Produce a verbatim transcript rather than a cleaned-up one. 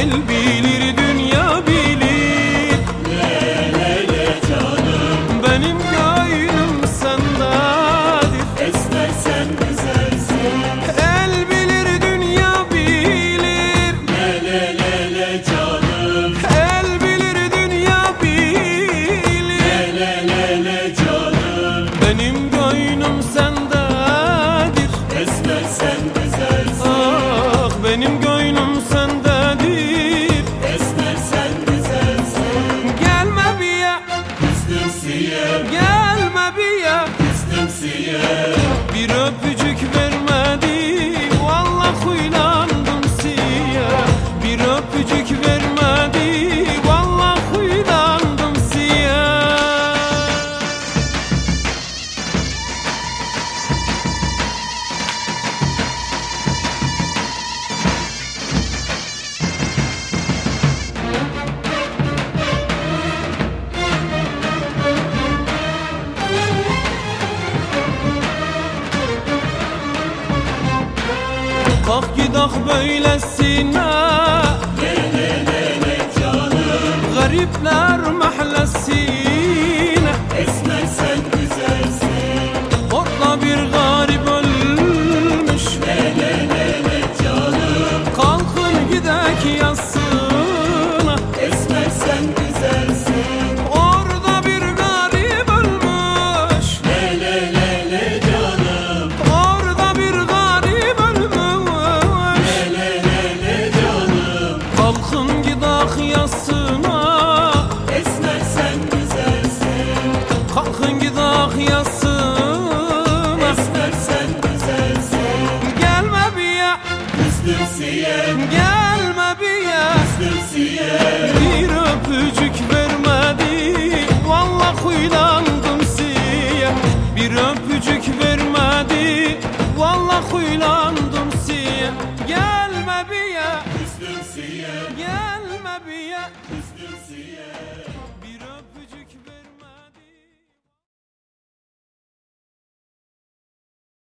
El bilir dünya bilir. Le le le canım, Benim gönlüm sendedir. esmer sen güzelsin. El bilir dünya bilir. Le le le le canım, El bilir dünya bilir. le le le le canım, Benim gönlüm sendedir. esmer sen güzelsin. Ah, benim gönlüm sendedir. Esmer sen güzelsin. Gelme bir ya, Kızdım siye, gelme bir ya. kızdım siye. Bir öpücük vermedi, vallahi huylandım siye. Bir öpücük vermedi, vallahi huylandım siye. Kalk gidak böylesine, Le le le le canım, garipler mahallesine. esmer sen güzelsin. Orada bir garip ölmüş, Le le le le canım, kalkın gidek yatsına. esmer sen güzelsin. Orada bir garip ölmüş, Le le le le canım, orada bir garip ölmüş. le le le le canım, Kalkın gidek yatsına, esmer sen güzelsin. kalkın gidek yatsına. Esmer sen güzelsin. Gelme bir ya, Kızdım siye, gelme bir ya. kızdım siye. Bir öpücük vermedi, vallahi huylandım siye. Bir öpücük vermedi, vallahi huylandım siye. Gelme bir ya, Kızdım siye, gelme bir ya. kızdım siye.